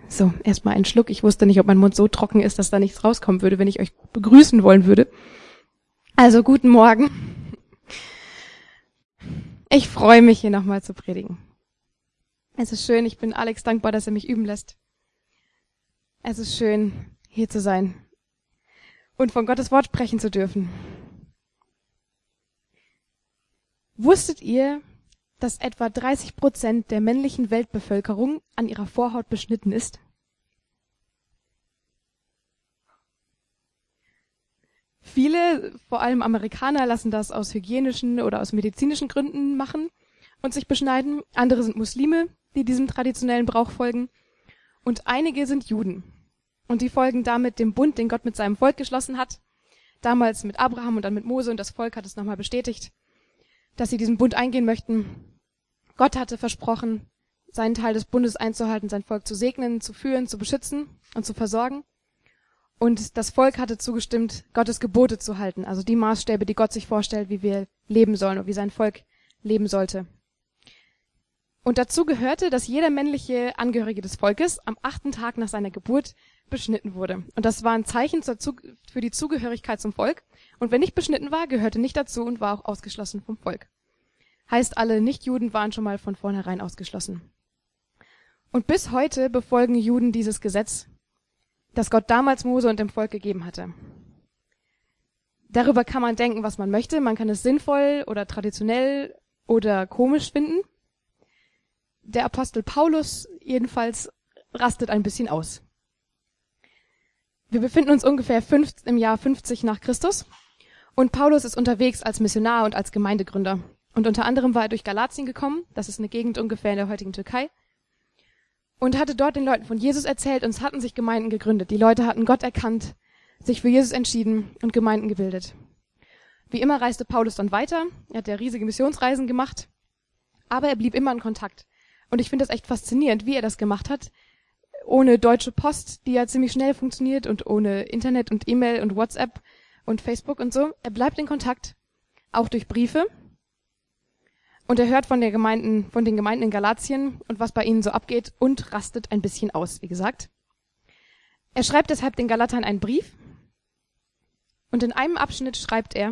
So, erstmal einen Schluck. Ich wusste nicht, ob mein Mund so trocken ist, dass da nichts rauskommen würde, wenn ich euch begrüßen wollen würde. Also, guten Morgen. Ich freue mich, hier nochmal zu predigen. Es ist schön, ich bin Alex dankbar, dass er mich üben lässt. Es ist schön, hier zu sein und von Gottes Wort sprechen zu dürfen. Wusstet ihr, dass etwa 30% der männlichen Weltbevölkerung an ihrer Vorhaut beschnitten ist? Viele, vor allem Amerikaner, lassen das aus hygienischen oder aus medizinischen Gründen machen und sich beschneiden. Andere sind Muslime, die diesem traditionellen Brauch folgen. Und einige sind Juden. Und die folgen damit dem Bund, den Gott mit seinem Volk geschlossen hat. Damals mit Abraham und dann mit Mose, und das Volk hat es nochmal bestätigt, dass sie diesen Bund eingehen möchten. Gott hatte versprochen, seinen Teil des Bundes einzuhalten, sein Volk zu segnen, zu führen, zu beschützen und zu versorgen. Und das Volk hatte zugestimmt, Gottes Gebote zu halten, also die Maßstäbe, die Gott sich vorstellt, wie wir leben sollen und wie sein Volk leben sollte. Und dazu gehörte, dass jeder männliche Angehörige des Volkes am 8. Tag nach seiner Geburt beschnitten wurde. Und das war ein Zeichen für die Zugehörigkeit zum Volk. Und wer nicht beschnitten war, gehörte nicht dazu und war auch ausgeschlossen vom Volk. Heißt, alle Nichtjuden waren schon mal von vornherein ausgeschlossen. Und bis heute befolgen Juden dieses Gesetz, das Gott damals Mose und dem Volk gegeben hatte. Darüber kann man denken, was man möchte. Man kann es sinnvoll oder traditionell oder komisch finden. Der Apostel Paulus jedenfalls rastet ein bisschen aus. Wir befinden uns ungefähr im Jahr 50 nach Christus und Paulus ist unterwegs als Missionar und als Gemeindegründer. Und unter anderem war er durch Galatien gekommen, das ist eine Gegend ungefähr in der heutigen Türkei, und hatte dort den Leuten von Jesus erzählt und es hatten sich Gemeinden gegründet. Die Leute hatten Gott erkannt, sich für Jesus entschieden und Gemeinden gebildet. Wie immer reiste Paulus dann weiter, er hat ja riesige Missionsreisen gemacht, aber er blieb immer in Kontakt. Und ich finde das echt faszinierend, wie er das gemacht hat, ohne deutsche Post, die ja ziemlich schnell funktioniert, und ohne Internet und E-Mail und WhatsApp und Facebook und so. Er bleibt in Kontakt, auch durch Briefe. Und er hört von den Gemeinden in Galatien und was bei ihnen so abgeht und rastet ein bisschen aus, wie gesagt. Er schreibt deshalb den Galatern einen Brief und in einem Abschnitt schreibt er: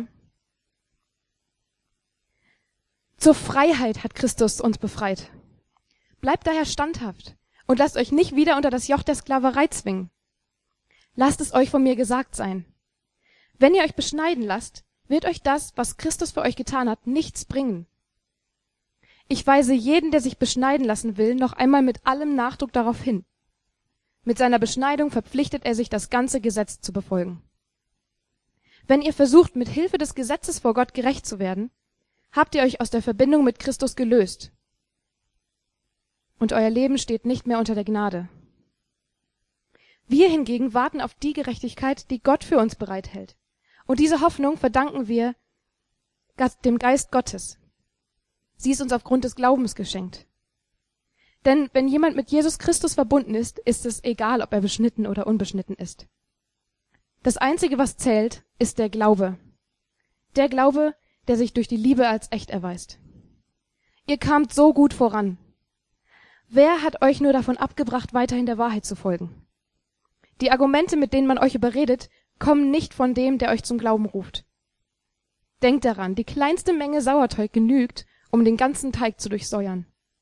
Zur Freiheit hat Christus uns befreit. Bleibt daher standhaft und lasst euch nicht wieder unter das Joch der Sklaverei zwingen. Lasst es euch von mir gesagt sein. Wenn ihr euch beschneiden lasst, wird euch das, was Christus für euch getan hat, nichts bringen. Ich weise jeden, der sich beschneiden lassen will, noch einmal mit allem Nachdruck darauf hin. Mit seiner Beschneidung verpflichtet er sich, das ganze Gesetz zu befolgen. Wenn ihr versucht, mit Hilfe des Gesetzes vor Gott gerecht zu werden, habt ihr euch aus der Verbindung mit Christus gelöst. Und euer Leben steht nicht mehr unter der Gnade. Wir hingegen warten auf die Gerechtigkeit, die Gott für uns bereithält. Und diese Hoffnung verdanken wir dem Geist Gottes. Sie ist uns aufgrund des Glaubens geschenkt. Denn wenn jemand mit Jesus Christus verbunden ist, ist es egal, ob er beschnitten oder unbeschnitten ist. Das Einzige, was zählt, ist der Glaube. Der Glaube, der sich durch die Liebe als echt erweist. Ihr kamt so gut voran. Wer hat euch nur davon abgebracht, weiterhin der Wahrheit zu folgen? Die Argumente, mit denen man euch überredet, kommen nicht von dem, der euch zum Glauben ruft. Denkt daran, die kleinste Menge Sauerteig genügt, um den ganzen Teig zu durchsäuern.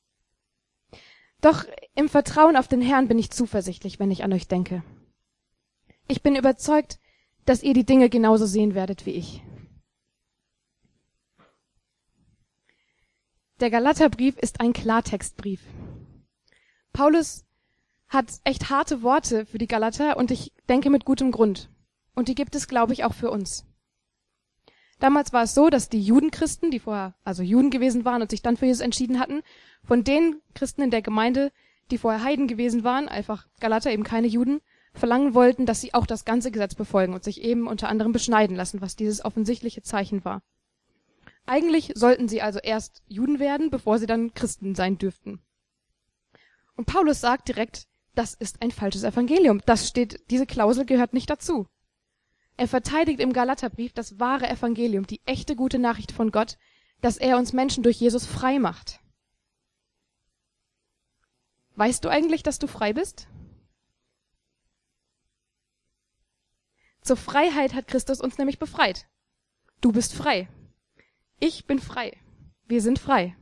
Doch im Vertrauen auf den Herrn bin ich zuversichtlich, wenn ich an euch denke. Ich bin überzeugt, dass ihr die Dinge genauso sehen werdet wie ich. Der Galaterbrief ist ein Klartextbrief. Paulus hat echt harte Worte für die Galater und ich denke mit gutem Grund. Und die gibt es, glaube ich, auch für uns. Damals war es so, dass die Judenchristen, die vorher also Juden gewesen waren und sich dann für Jesus entschieden hatten, von den Christen in der Gemeinde, die vorher Heiden gewesen waren, einfach Galater, eben keine Juden, verlangen wollten, dass sie auch das ganze Gesetz befolgen und sich eben unter anderem beschneiden lassen, was dieses offensichtliche Zeichen war. Eigentlich sollten sie also erst Juden werden, bevor sie dann Christen sein dürften. Und Paulus sagt direkt, das ist ein falsches Evangelium. Diese Klausel gehört nicht dazu. Er verteidigt im Galaterbrief das wahre Evangelium, die echte gute Nachricht von Gott, dass er uns Menschen durch Jesus frei macht. Weißt du eigentlich, dass du frei bist? Zur Freiheit hat Christus uns nämlich befreit. Du bist frei. Ich bin frei. Wir sind frei.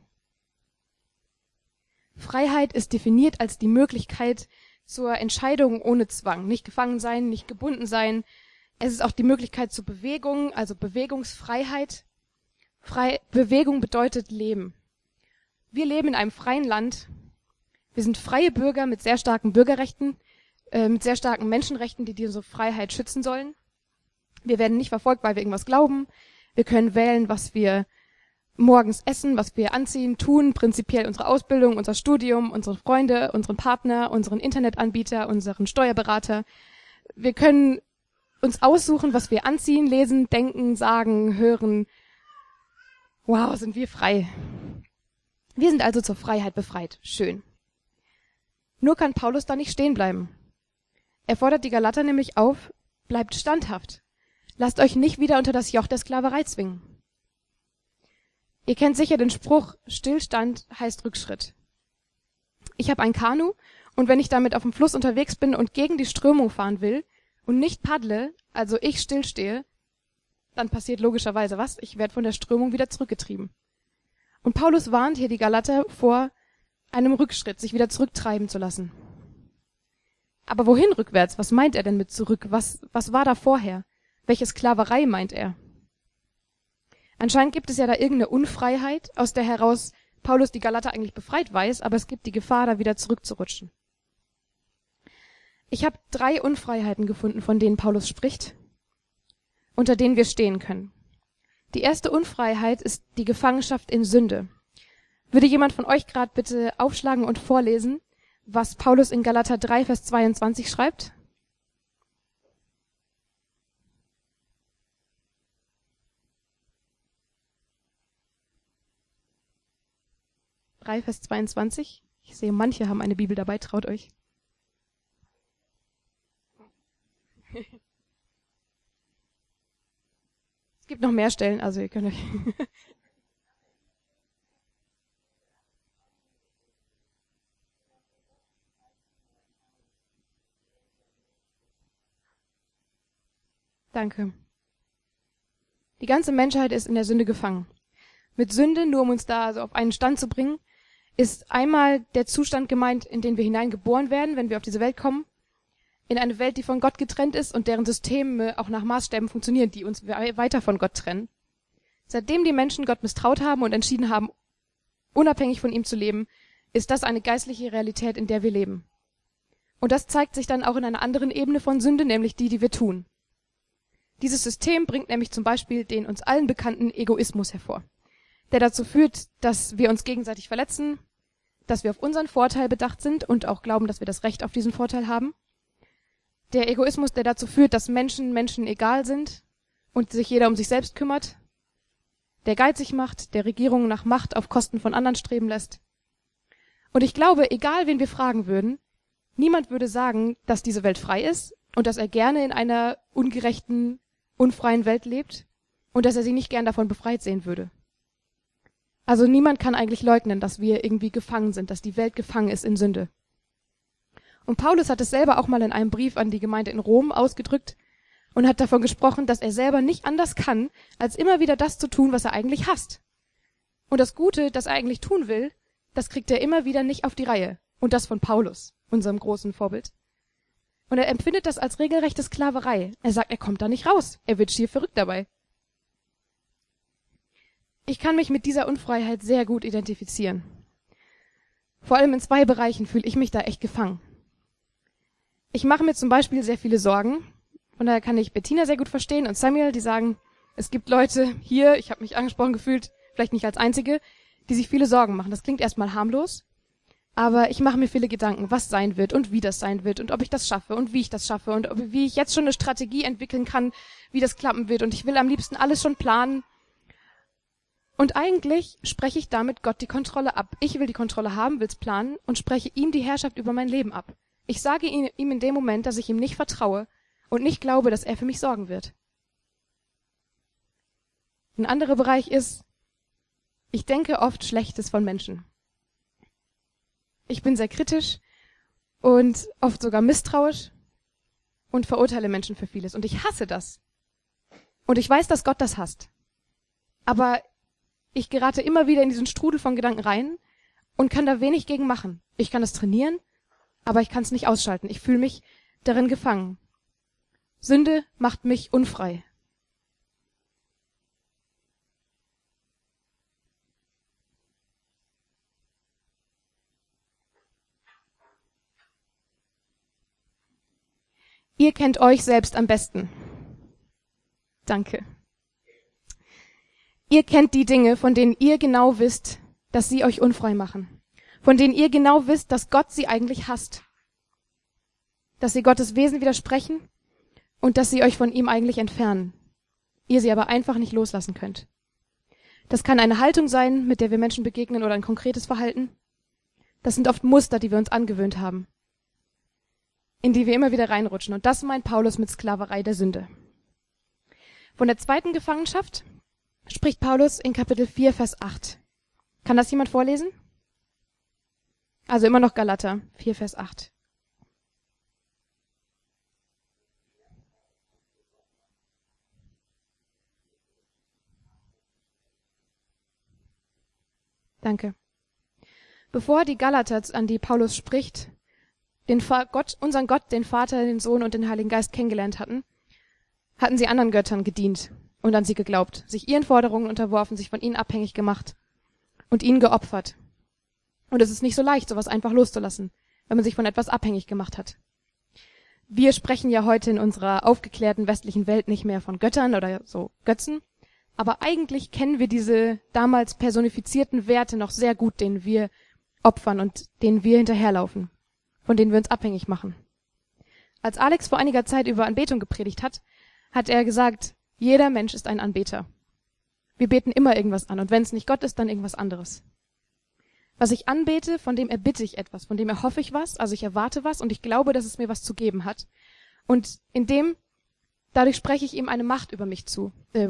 Freiheit ist definiert als die Möglichkeit zur Entscheidung ohne Zwang. Nicht gefangen sein, nicht gebunden sein. Es ist auch die Möglichkeit zur Bewegung, also Bewegungsfreiheit. Bewegung bedeutet Leben. Wir leben in einem freien Land. Wir sind freie Bürger mit sehr starken Bürgerrechten, mit sehr starken Menschenrechten, die diese Freiheit schützen sollen. Wir werden nicht verfolgt, weil wir irgendwas glauben. Wir können wählen, was wir morgens essen, was wir anziehen, tun, prinzipiell unsere Ausbildung, unser Studium, unsere Freunde, unseren Partner, unseren Internetanbieter, unseren Steuerberater. Wir können uns aussuchen, was wir anziehen, lesen, denken, sagen, hören. Wow, sind wir frei. Wir sind also zur Freiheit befreit. Schön. Nur kann Paulus da nicht stehen bleiben. Er fordert die Galater nämlich auf, bleibt standhaft. Lasst euch nicht wieder unter das Joch der Sklaverei zwingen. Ihr kennt sicher den Spruch, Stillstand heißt Rückschritt. Ich habe ein Kanu und wenn ich damit auf dem Fluss unterwegs bin und gegen die Strömung fahren will und nicht paddle, also ich stillstehe, dann passiert logischerweise was? Ich werde von der Strömung wieder zurückgetrieben. Und Paulus warnt hier die Galater vor einem Rückschritt, sich wieder zurücktreiben zu lassen. Aber wohin rückwärts? Was meint er denn mit zurück? Was war da vorher? Welche Sklaverei meint er? Anscheinend gibt es ja da irgendeine Unfreiheit, aus der heraus Paulus die Galater eigentlich befreit weiß, aber es gibt die Gefahr, da wieder zurückzurutschen. Ich habe 3 Unfreiheiten gefunden, von denen Paulus spricht, unter denen wir stehen können. Die erste Unfreiheit ist die Gefangenschaft in Sünde. Würde jemand von euch gerade bitte aufschlagen und vorlesen, was Paulus in Galater 3, Vers 22 schreibt? 3, Vers 22. Ich sehe, manche haben eine Bibel dabei, traut euch. Es gibt noch mehr Stellen, also ihr könnt euch... Danke. Die ganze Menschheit ist in der Sünde gefangen. Mit Sünde, nur um uns da also auf einen Stand zu bringen, ist einmal der Zustand gemeint, in den wir hineingeboren werden, wenn wir auf diese Welt kommen, in eine Welt, die von Gott getrennt ist und deren Systeme auch nach Maßstäben funktionieren, die uns weiter von Gott trennen. Seitdem die Menschen Gott misstraut haben und entschieden haben, unabhängig von ihm zu leben, ist das eine geistliche Realität, in der wir leben. Und das zeigt sich dann auch in einer anderen Ebene von Sünde, nämlich die wir tun. Dieses System bringt nämlich zum Beispiel den uns allen bekannten Egoismus hervor, der dazu führt, dass wir uns gegenseitig verletzen, dass wir auf unseren Vorteil bedacht sind und auch glauben, dass wir das Recht auf diesen Vorteil haben. Der Egoismus, der dazu führt, dass Menschen egal sind und sich jeder um sich selbst kümmert, der geizig macht, der Regierungen nach Macht auf Kosten von anderen streben lässt. Und ich glaube, egal wen wir fragen würden, niemand würde sagen, dass diese Welt frei ist und dass er gerne in einer ungerechten, unfreien Welt lebt und dass er sie nicht gern davon befreit sehen würde. Also niemand kann eigentlich leugnen, dass wir irgendwie gefangen sind, dass die Welt gefangen ist in Sünde. Und Paulus hat es selber auch mal in einem Brief an die Gemeinde in Rom ausgedrückt und hat davon gesprochen, dass er selber nicht anders kann, als immer wieder das zu tun, was er eigentlich hasst. Und das Gute, das er eigentlich tun will, das kriegt er immer wieder nicht auf die Reihe. Und das von Paulus, unserem großen Vorbild. Und er empfindet das als regelrechte Sklaverei. Er sagt, er kommt da nicht raus. Er wird schier verrückt dabei. Ich kann mich mit dieser Unfreiheit sehr gut identifizieren. Vor allem in 2 Bereichen fühle ich mich da echt gefangen. Ich mache mir zum Beispiel sehr viele Sorgen. Von daher kann ich Bettina sehr gut verstehen und Samuel, die sagen, es gibt Leute hier, ich habe mich angesprochen gefühlt, vielleicht nicht als Einzige, die sich viele Sorgen machen. Das klingt erstmal harmlos, aber ich mache mir viele Gedanken, was sein wird und wie das sein wird und ob ich das schaffe und wie ich das schaffe und wie ich jetzt schon eine Strategie entwickeln kann, wie das klappen wird. Und ich will am liebsten alles schon planen. Und eigentlich spreche ich damit Gott die Kontrolle ab. Ich will die Kontrolle haben, will's planen und spreche ihm die Herrschaft über mein Leben ab. Ich sage ihm in dem Moment, dass ich ihm nicht vertraue und nicht glaube, dass er für mich sorgen wird. Ein anderer Bereich ist, ich denke oft Schlechtes von Menschen. Ich bin sehr kritisch und oft sogar misstrauisch und verurteile Menschen für vieles. Und ich hasse das. Und ich weiß, dass Gott das hasst. Aber ich gerate immer wieder in diesen Strudel von Gedanken rein und kann da wenig gegen machen. Ich kann es trainieren, aber ich kann es nicht ausschalten. Ich fühle mich darin gefangen. Sünde macht mich unfrei. Ihr kennt euch selbst am besten. Danke. Ihr kennt die Dinge, von denen ihr genau wisst, dass sie euch unfrei machen. Von denen ihr genau wisst, dass Gott sie eigentlich hasst. Dass sie Gottes Wesen widersprechen und dass sie euch von ihm eigentlich entfernen. Ihr sie aber einfach nicht loslassen könnt. Das kann eine Haltung sein, mit der wir Menschen begegnen, oder ein konkretes Verhalten. Das sind oft Muster, die wir uns angewöhnt haben, in die wir immer wieder reinrutschen. Und das meint Paulus mit Sklaverei der Sünde. Von der zweiten Gefangenschaft spricht Paulus in Kapitel 4, Vers 8. Kann das jemand vorlesen? Also immer noch Galater 4, Vers 8. Danke. Bevor die Galater, an die Paulus spricht, unseren Gott, den Vater, den Sohn und den Heiligen Geist kennengelernt hatten, hatten sie anderen Göttern gedient und an sie geglaubt, sich ihren Forderungen unterworfen, sich von ihnen abhängig gemacht und ihnen geopfert. Und es ist nicht so leicht, sowas einfach loszulassen, wenn man sich von etwas abhängig gemacht hat. Wir sprechen ja heute in unserer aufgeklärten westlichen Welt nicht mehr von Göttern oder so Götzen, aber eigentlich kennen wir diese damals personifizierten Werte noch sehr gut, denen wir opfern und denen wir hinterherlaufen, von denen wir uns abhängig machen. Als Alex vor einiger Zeit über Anbetung gepredigt hat, hat er gesagt, jeder Mensch ist ein Anbeter. Wir beten immer irgendwas an und wenn es nicht Gott ist, dann irgendwas anderes. Was ich anbete, von dem erbitte ich etwas, von dem erhoffe ich was, also ich erwarte was und ich glaube, dass es mir was zu geben hat. Und dadurch spreche ich ihm eine Macht über mich zu.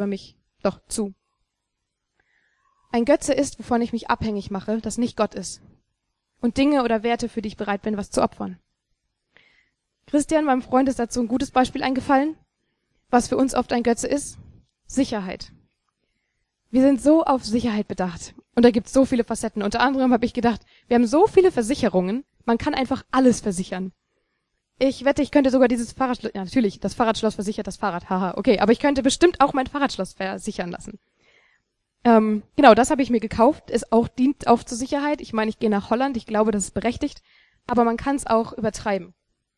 Ein Götze ist, wovon ich mich abhängig mache, das nicht Gott ist. Und Dinge oder Werte, für die ich bereit bin, was zu opfern. Christian, meinem Freund, ist dazu ein gutes Beispiel eingefallen. Was für uns oft ein Götze ist? Sicherheit. Wir sind so auf Sicherheit bedacht. Und da gibt es so viele Facetten. Unter anderem habe ich gedacht, wir haben so viele Versicherungen, man kann einfach alles versichern. Ich wette, ich könnte sogar dieses Fahrradschloss, ja natürlich, das Fahrradschloss versichert das Fahrrad, haha, okay, aber ich könnte bestimmt auch mein Fahrradschloss versichern lassen. Genau, das habe ich mir gekauft, dient auch zur Sicherheit. Ich meine, ich gehe nach Holland, ich glaube, das ist berechtigt, aber man kann es auch übertreiben.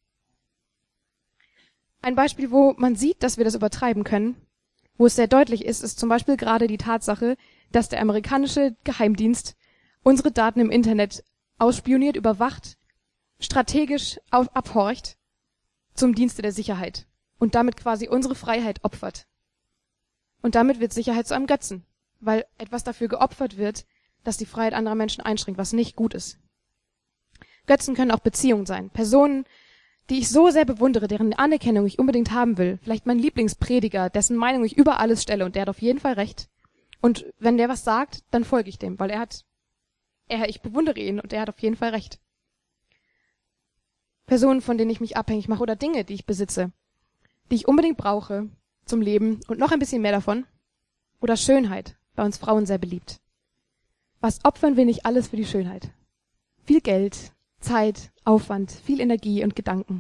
Ein Beispiel, wo man sieht, dass wir das übertreiben können, wo es sehr deutlich ist, ist zum Beispiel gerade die Tatsache, dass der amerikanische Geheimdienst unsere Daten im Internet ausspioniert, überwacht, strategisch abhorcht zum Dienste der Sicherheit und damit quasi unsere Freiheit opfert. Und damit wird Sicherheit zu einem Götzen, weil etwas dafür geopfert wird, dass die Freiheit anderer Menschen einschränkt, was nicht gut ist. Götzen können auch Beziehungen sein. Personen, die ich so sehr bewundere, deren Anerkennung ich unbedingt haben will. Vielleicht mein Lieblingsprediger, dessen Meinung ich über alles stelle und der hat auf jeden Fall recht. Und wenn der was sagt, dann folge ich dem, weil ich bewundere ihn und er hat auf jeden Fall recht. Personen, von denen ich mich abhängig mache oder Dinge, die ich besitze, die ich unbedingt brauche zum Leben und noch ein bisschen mehr davon. Oder Schönheit, bei uns Frauen sehr beliebt. Was opfern wir nicht alles für die Schönheit? Viel Geld, Zeit, Aufwand, viel Energie und Gedanken.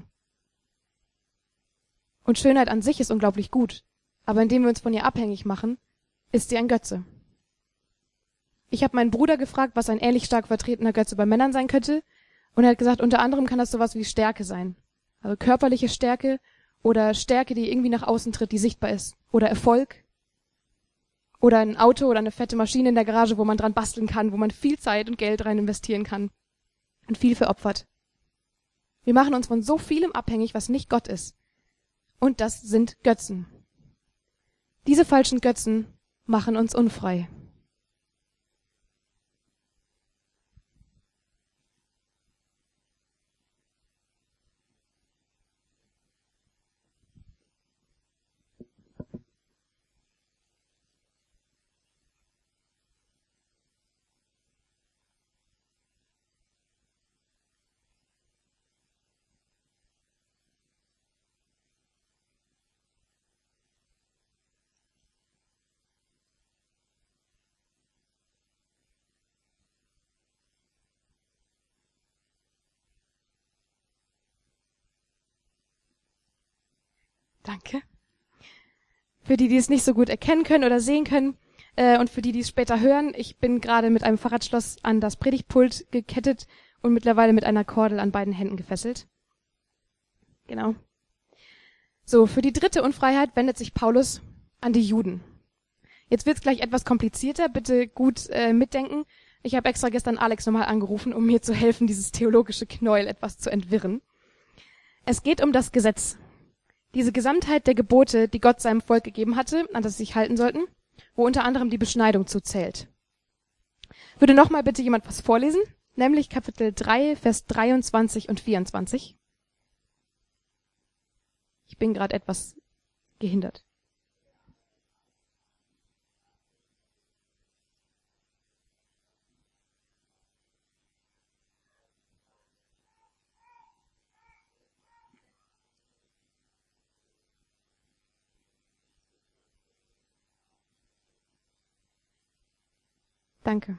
Und Schönheit an sich ist unglaublich gut, aber indem wir uns von ihr abhängig machen, ist sie ein Götze. Ich habe meinen Bruder gefragt, was ein ähnlich stark vertretener Götze bei Männern sein könnte, und er hat gesagt, unter anderem kann das sowas wie Stärke sein. Also körperliche Stärke oder Stärke, die irgendwie nach außen tritt, die sichtbar ist. Oder Erfolg. Oder ein Auto oder eine fette Maschine in der Garage, wo man dran basteln kann, wo man viel Zeit und Geld rein investieren kann. Und viel für opfert. Wir machen uns von so vielem abhängig, was nicht Gott ist. Und das sind Götzen. Diese falschen Götzen machen uns unfrei. Danke. Für die es nicht so gut erkennen können oder sehen können, und für die es später hören, ich bin gerade mit einem Fahrradschloss an das Predigtpult gekettet und mittlerweile mit einer Kordel an beiden Händen gefesselt. Genau. So, für die dritte Unfreiheit wendet sich Paulus an die Juden. Jetzt wird's gleich etwas komplizierter, bitte gut mitdenken. Ich habe extra gestern Alex nochmal angerufen, um mir zu helfen, dieses theologische Knäuel etwas zu entwirren. Es geht um das Gesetz. Diese Gesamtheit der Gebote, die Gott seinem Volk gegeben hatte, an das sie sich halten sollten, wo unter anderem die Beschneidung zuzählt. Würde nochmal bitte jemand was vorlesen? Nämlich Kapitel 3, Vers 23 und 24. Ich bin gerade etwas gehindert. Danke.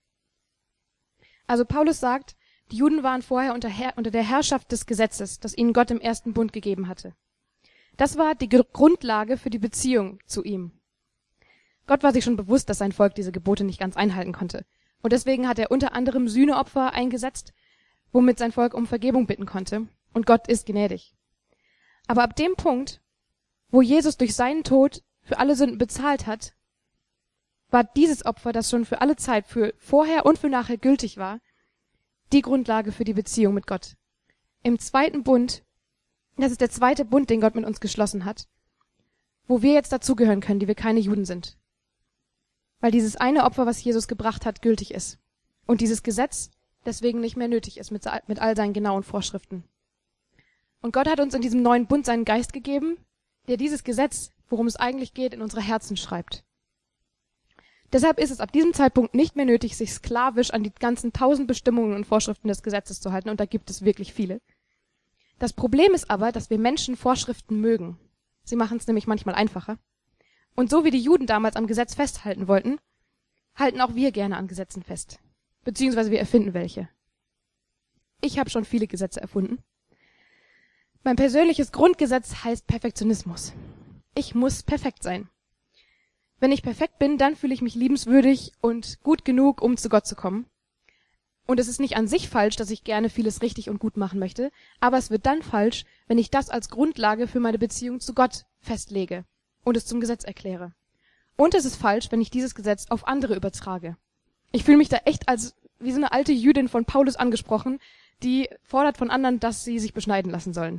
Also Paulus sagt, die Juden waren vorher unter der Herrschaft des Gesetzes, das ihnen Gott im ersten Bund gegeben hatte. Das war die Grundlage für die Beziehung zu ihm. Gott war sich schon bewusst, dass sein Volk diese Gebote nicht ganz einhalten konnte. Und deswegen hat er unter anderem Sühneopfer eingesetzt, womit sein Volk um Vergebung bitten konnte. Und Gott ist gnädig. Aber ab dem Punkt, wo Jesus durch seinen Tod für alle Sünden bezahlt hat, war dieses Opfer, das schon für alle Zeit, für vorher und für nachher gültig war, die Grundlage für die Beziehung mit Gott. Im zweiten Bund, das ist der zweite Bund, den Gott mit uns geschlossen hat, wo wir jetzt dazugehören können, die wir keine Juden sind. Weil dieses eine Opfer, was Jesus gebracht hat, gültig ist. Und dieses Gesetz deswegen nicht mehr nötig ist mit all seinen genauen Vorschriften. Und Gott hat uns in diesem neuen Bund seinen Geist gegeben, der dieses Gesetz, worum es eigentlich geht, in unsere Herzen schreibt. Deshalb ist es ab diesem Zeitpunkt nicht mehr nötig, sich sklavisch an die ganzen 1000 Bestimmungen und Vorschriften des Gesetzes zu halten, und da gibt es wirklich viele. Das Problem ist aber, dass wir Menschen Vorschriften mögen. Sie machen es nämlich manchmal einfacher. Und so wie die Juden damals am Gesetz festhalten wollten, halten auch wir gerne an Gesetzen fest. Beziehungsweise wir erfinden welche. Ich habe schon viele Gesetze erfunden. Mein persönliches Grundgesetz heißt Perfektionismus. Ich muss perfekt sein. Wenn ich perfekt bin, dann fühle ich mich liebenswürdig und gut genug, um zu Gott zu kommen. Und es ist nicht an sich falsch, dass ich gerne vieles richtig und gut machen möchte, aber es wird dann falsch, wenn ich das als Grundlage für meine Beziehung zu Gott festlege und es zum Gesetz erkläre. Und es ist falsch, wenn ich dieses Gesetz auf andere übertrage. Ich fühle mich da echt als wie so eine alte Jüdin von Paulus angesprochen, die fordert von anderen, dass sie sich beschneiden lassen sollen.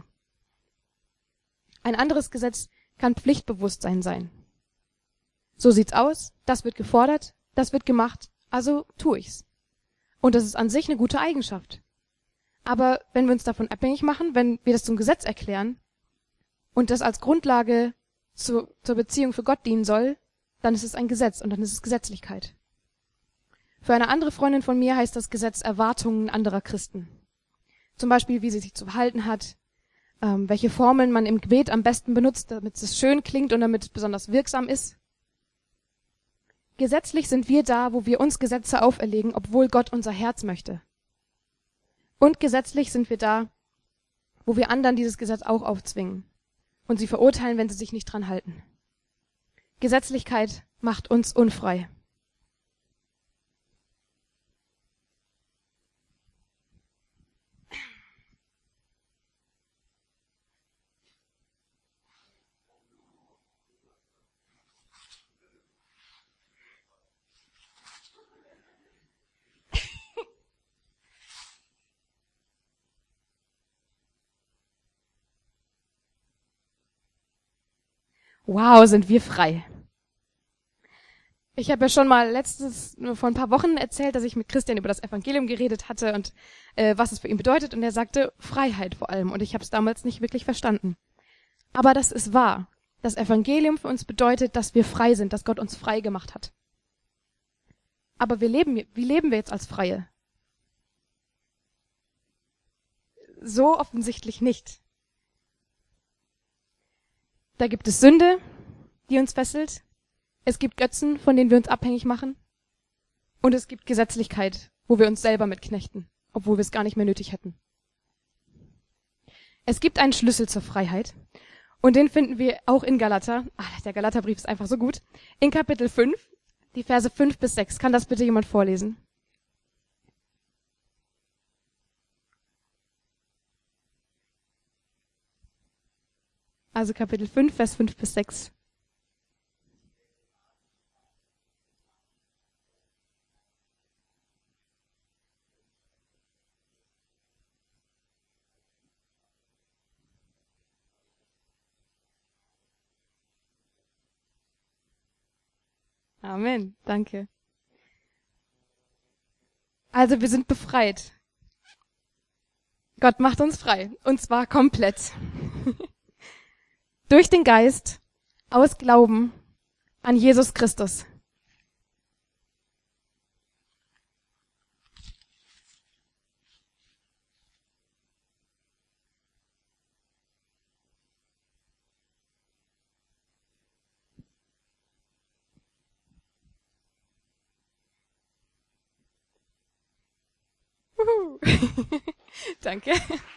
Ein anderes Gesetz kann Pflichtbewusstsein sein. So sieht's aus, das wird gefordert, das wird gemacht, also tu ich's. Und das ist an sich eine gute Eigenschaft. Aber wenn wir uns davon abhängig machen, wenn wir das zum Gesetz erklären und das als Grundlage zur Beziehung für Gott dienen soll, dann ist es ein Gesetz und dann ist es Gesetzlichkeit. Für eine andere Freundin von mir heißt das Gesetz Erwartungen anderer Christen. Zum Beispiel, wie sie sich zu verhalten hat, welche Formeln man im Gebet am besten benutzt, damit es schön klingt und damit es besonders wirksam ist. Gesetzlich sind wir da, wo wir uns Gesetze auferlegen, obwohl Gott unser Herz möchte. Und gesetzlich sind wir da, wo wir anderen dieses Gesetz auch aufzwingen und sie verurteilen, wenn sie sich nicht dran halten. Gesetzlichkeit macht uns unfrei. Wow, sind wir frei. Ich habe ja schon mal nur vor ein paar Wochen erzählt, dass ich mit Christian über das Evangelium geredet hatte und was es für ihn bedeutet. Und er sagte Freiheit vor allem. Und ich habe es damals nicht wirklich verstanden. Aber das ist wahr. Das Evangelium für uns bedeutet, dass wir frei sind, dass Gott uns frei gemacht hat. Aber wie leben wir jetzt als Freie? So offensichtlich nicht. Da gibt es Sünde, die uns fesselt. Es gibt Götzen, von denen wir uns abhängig machen. Und es gibt Gesetzlichkeit, wo wir uns selber mit knechten, obwohl wir es gar nicht mehr nötig hätten. Es gibt einen Schlüssel zur Freiheit. Und den finden wir auch in Galater. Der Galaterbrief ist einfach so gut. In Kapitel 5, die Verse 5 bis 6. Kann das bitte jemand vorlesen? Also Kapitel 5, Vers 5 bis 6. Amen. Danke. Also wir sind befreit. Gott macht uns frei. Und zwar komplett. Durch den Geist, aus Glauben an Jesus Christus. Danke.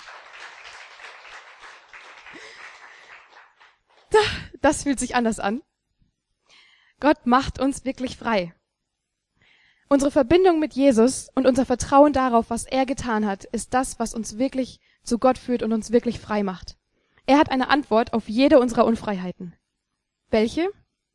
Das fühlt sich anders an. Gott macht uns wirklich frei. Unsere Verbindung mit Jesus und unser Vertrauen darauf, was er getan hat, ist das, was uns wirklich zu Gott führt und uns wirklich frei macht. Er hat eine Antwort auf jede unserer Unfreiheiten. Welche?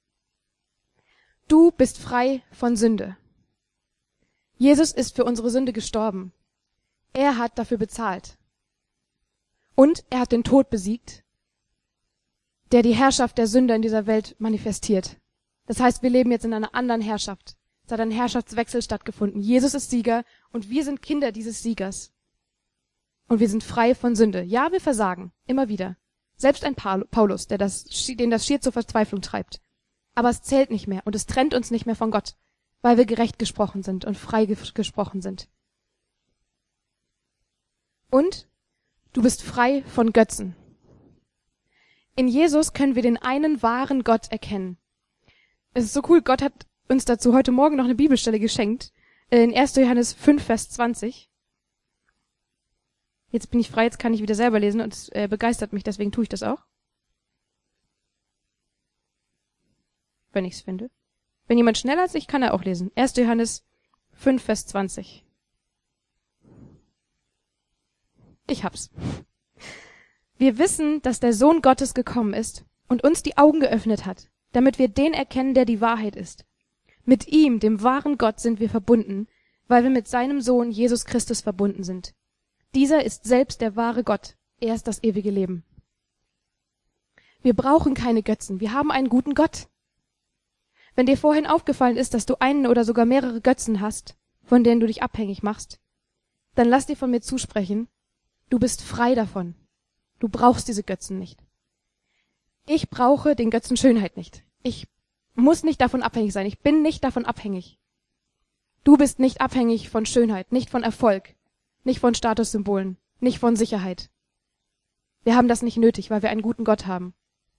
Du bist frei von Sünde. Jesus ist für unsere Sünde gestorben. Er hat dafür bezahlt. Und er hat den Tod besiegt, der die Herrschaft der Sünde in dieser Welt manifestiert. Das heißt, wir leben jetzt in einer anderen Herrschaft. Es hat ein Herrschaftswechsel stattgefunden. Jesus ist Sieger und wir sind Kinder dieses Siegers. Und wir sind frei von Sünde. Ja, wir versagen. Immer wieder. Selbst ein Paulus, den das schier zur Verzweiflung treibt. Aber es zählt nicht mehr und es trennt uns nicht mehr von Gott, weil wir gerecht gesprochen sind und frei gesprochen sind. Und du bist frei von Götzen. In Jesus können wir den einen wahren Gott erkennen. Es ist so cool, Gott hat uns dazu heute Morgen noch eine Bibelstelle geschenkt, in 1. Johannes 5, Vers 20. Jetzt bin ich frei, jetzt kann ich wieder selber lesen und es begeistert mich, deswegen tue ich das auch. Wenn ich es finde. Wenn jemand schneller als ich, kann er auch lesen. 1. Johannes 5, Vers 20. Ich hab's. Wir wissen, dass der Sohn Gottes gekommen ist und uns die Augen geöffnet hat, damit wir den erkennen, der die Wahrheit ist. Mit ihm, dem wahren Gott, sind wir verbunden, weil wir mit seinem Sohn Jesus Christus verbunden sind. Dieser ist selbst der wahre Gott. Er ist das ewige Leben. Wir brauchen keine Götzen. Wir haben einen guten Gott. Wenn dir vorhin aufgefallen ist, dass du einen oder sogar mehrere Götzen hast, von denen du dich abhängig machst, dann lass dir von mir zusprechen, du bist frei davon. Du brauchst diese Götzen nicht. Ich brauche den Götzen Schönheit nicht. Ich muss nicht davon abhängig sein. Ich bin nicht davon abhängig. Du bist nicht abhängig von Schönheit, nicht von Erfolg, nicht von Statussymbolen, nicht von Sicherheit. Wir haben das nicht nötig, weil wir einen guten Gott haben.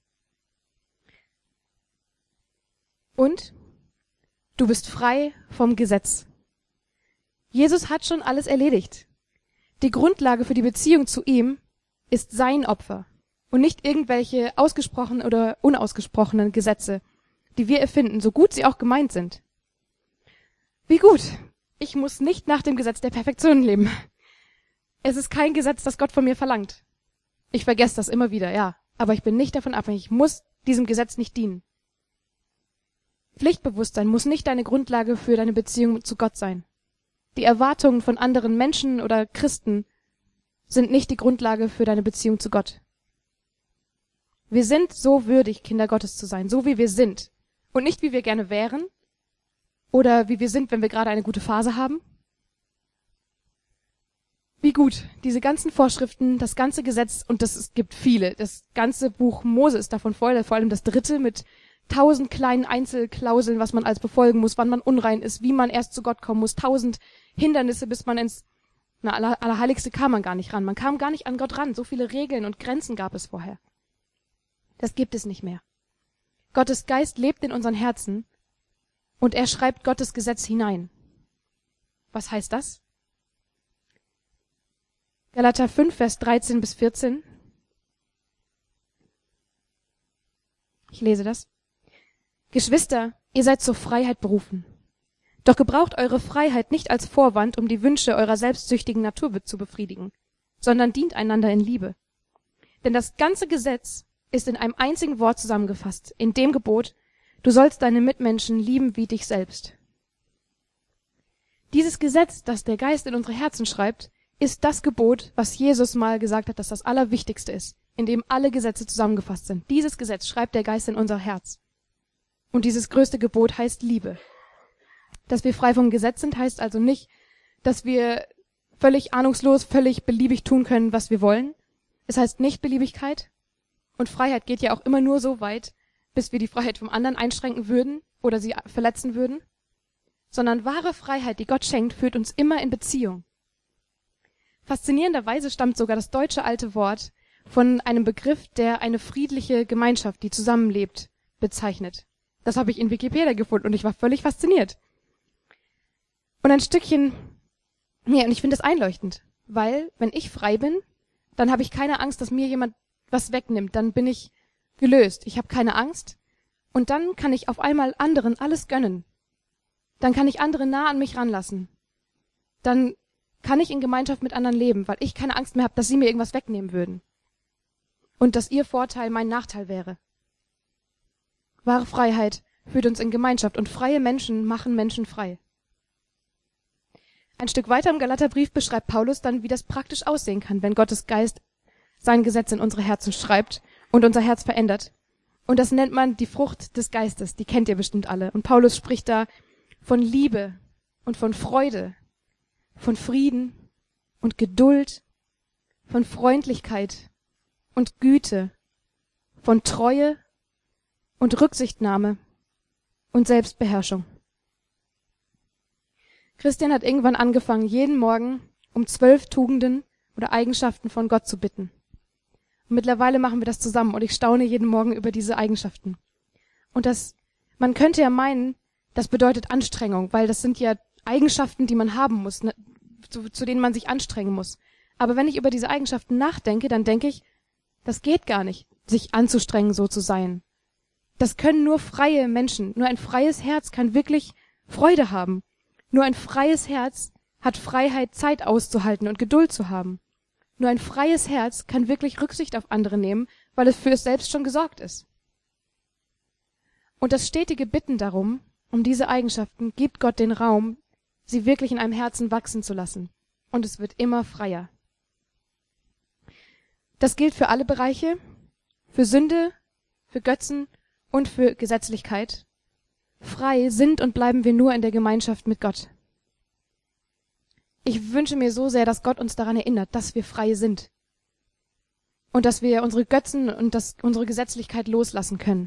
Und du bist frei vom Gesetz. Jesus hat schon alles erledigt. Die Grundlage für die Beziehung zu ihm ist sein Opfer und nicht irgendwelche ausgesprochenen oder unausgesprochenen Gesetze, die wir erfinden, so gut sie auch gemeint sind. Wie gut! Ich muss nicht nach dem Gesetz der Perfektion leben. Es ist kein Gesetz, das Gott von mir verlangt. Ich vergesse das immer wieder, ja, aber ich bin nicht davon abhängig. Ich muss diesem Gesetz nicht dienen. Pflichtbewusstsein muss nicht deine Grundlage für deine Beziehung zu Gott sein. Die Erwartungen von anderen Menschen oder Christen sind nicht die Grundlage für deine Beziehung zu Gott. Wir sind so würdig, Kinder Gottes zu sein, so wie wir sind. Und nicht wie wir gerne wären oder wie wir sind, wenn wir gerade eine gute Phase haben. Wie gut, diese ganzen Vorschriften, das ganze Gesetz, und es gibt viele, das ganze Buch Mose ist davon voll, vor allem das 3. mit 1000 kleinen Einzelklauseln, was man alles befolgen muss, wann man unrein ist, wie man erst zu Gott kommen muss, 1000 Hindernisse, bis man ins Allerheiligste kam man gar nicht ran. Man kam gar nicht an Gott ran. So viele Regeln und Grenzen gab es vorher. Das gibt es nicht mehr. Gottes Geist lebt in unseren Herzen und er schreibt Gottes Gesetz hinein. Was heißt das? Galater 5, Vers 13 bis 14. Ich lese das. Geschwister, ihr seid zur Freiheit berufen. Doch gebraucht eure Freiheit nicht als Vorwand, um die Wünsche eurer selbstsüchtigen Natur zu befriedigen, sondern dient einander in Liebe. Denn das ganze Gesetz ist in einem einzigen Wort zusammengefasst, in dem Gebot, du sollst deine Mitmenschen lieben wie dich selbst. Dieses Gesetz, das der Geist in unsere Herzen schreibt, ist das Gebot, was Jesus mal gesagt hat, dass das Allerwichtigste ist, in dem alle Gesetze zusammengefasst sind. Dieses Gesetz schreibt der Geist in unser Herz. Und dieses größte Gebot heißt Liebe. Dass wir frei vom Gesetz sind, heißt also nicht, dass wir völlig ahnungslos, völlig beliebig tun können, was wir wollen. Es heißt nicht Beliebigkeit. Und Freiheit geht ja auch immer nur so weit, bis wir die Freiheit vom anderen einschränken würden oder sie verletzen würden. Sondern wahre Freiheit, die Gott schenkt, führt uns immer in Beziehung. Faszinierenderweise stammt sogar das deutsche alte Wort von einem Begriff, der eine friedliche Gemeinschaft, die zusammenlebt, bezeichnet. Das habe ich in Wikipedia gefunden und ich war völlig fasziniert. Und ein Stückchen, und ich finde das einleuchtend, weil wenn ich frei bin, dann habe ich keine Angst, dass mir jemand was wegnimmt. Dann bin ich gelöst. Ich habe keine Angst. Und dann kann ich auf einmal anderen alles gönnen. Dann kann ich andere nah an mich ranlassen. Dann kann ich in Gemeinschaft mit anderen leben, weil ich keine Angst mehr habe, dass sie mir irgendwas wegnehmen würden. Und dass ihr Vorteil mein Nachteil wäre. Wahre Freiheit führt uns in Gemeinschaft und freie Menschen machen Menschen frei. Ein Stück weiter im Galaterbrief beschreibt Paulus dann, wie das praktisch aussehen kann, wenn Gottes Geist sein Gesetz in unsere Herzen schreibt und unser Herz verändert. Und das nennt man die Frucht des Geistes, die kennt ihr bestimmt alle. Und Paulus spricht da von Liebe und von Freude, von Frieden und Geduld, von Freundlichkeit und Güte, von Treue und Rücksichtnahme und Selbstbeherrschung. Christian hat irgendwann angefangen, jeden Morgen um 12 Tugenden oder Eigenschaften von Gott zu bitten. Und mittlerweile machen wir das zusammen und ich staune jeden Morgen über diese Eigenschaften. Und man könnte ja meinen, das bedeutet Anstrengung, weil das sind ja Eigenschaften, die man haben muss, zu denen man sich anstrengen muss. Aber wenn ich über diese Eigenschaften nachdenke, dann denke ich, das geht gar nicht, sich anzustrengen, so zu sein. Das können nur freie Menschen. Nur ein freies Herz kann wirklich Freude haben. Nur ein freies Herz hat Freiheit, Zeit auszuhalten und Geduld zu haben. Nur ein freies Herz kann wirklich Rücksicht auf andere nehmen, weil es für es selbst schon gesorgt ist. Und das stetige Bitten darum, um diese Eigenschaften, gibt Gott den Raum, sie wirklich in einem Herzen wachsen zu lassen. Und es wird immer freier. Das gilt für alle Bereiche, für Sünde, für Götzen und für Gesetzlichkeit. Frei sind und bleiben wir nur in der Gemeinschaft mit Gott. Ich wünsche mir so sehr, dass Gott uns daran erinnert, dass wir frei sind. Und dass wir unsere Götzen und unsere Gesetzlichkeit loslassen können.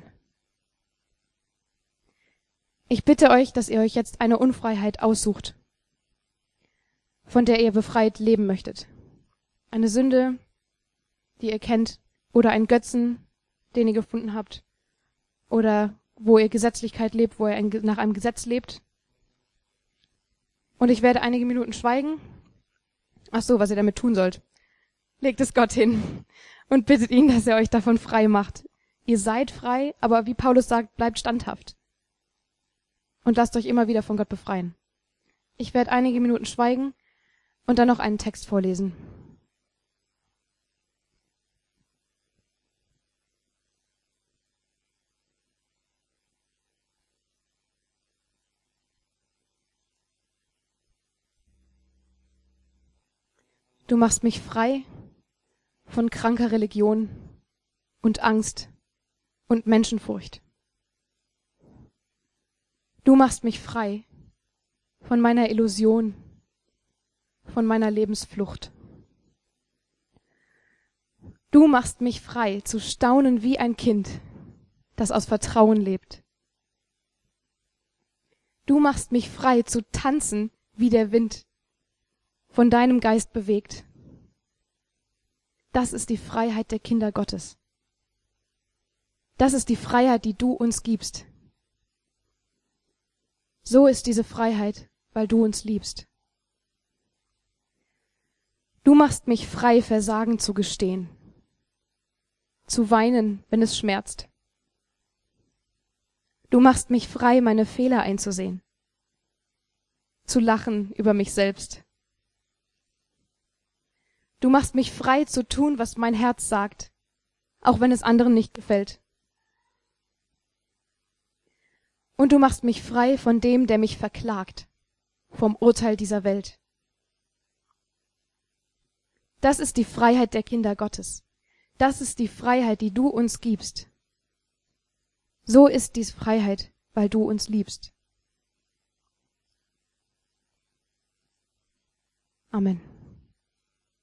Ich bitte euch, dass ihr euch jetzt eine Unfreiheit aussucht, von der ihr befreit leben möchtet. Eine Sünde, die ihr kennt, oder einen Götzen, den ihr gefunden habt, oder wo ihr Gesetzlichkeit lebt, wo ihr nach einem Gesetz lebt. Und ich werde einige Minuten schweigen. Ach so, was ihr damit tun sollt. Legt es Gott hin und bittet ihn, dass er euch davon frei macht. Ihr seid frei, aber wie Paulus sagt, bleibt standhaft. Und lasst euch immer wieder von Gott befreien. Ich werde einige Minuten schweigen und dann noch einen Text vorlesen. Du machst mich frei von kranker Religion und Angst und Menschenfurcht. Du machst mich frei von meiner Illusion, von meiner Lebensflucht. Du machst mich frei zu staunen wie ein Kind, das aus Vertrauen lebt. Du machst mich frei zu tanzen wie der Wind, von deinem Geist bewegt. Das ist die Freiheit der Kinder Gottes. Das ist die Freiheit, die du uns gibst. So ist diese Freiheit, weil du uns liebst. Du machst mich frei, Versagen zu gestehen, zu weinen, wenn es schmerzt, Du machst mich frei, meine Fehler einzusehen, zu lachen über mich selbst. Du machst mich frei zu tun, was mein Herz sagt, auch wenn es anderen nicht gefällt. Und du machst mich frei von dem, der mich verklagt, vom Urteil dieser Welt. Das ist die Freiheit der Kinder Gottes. Das ist die Freiheit, die du uns gibst. So ist dies Freiheit, weil du uns liebst. Amen.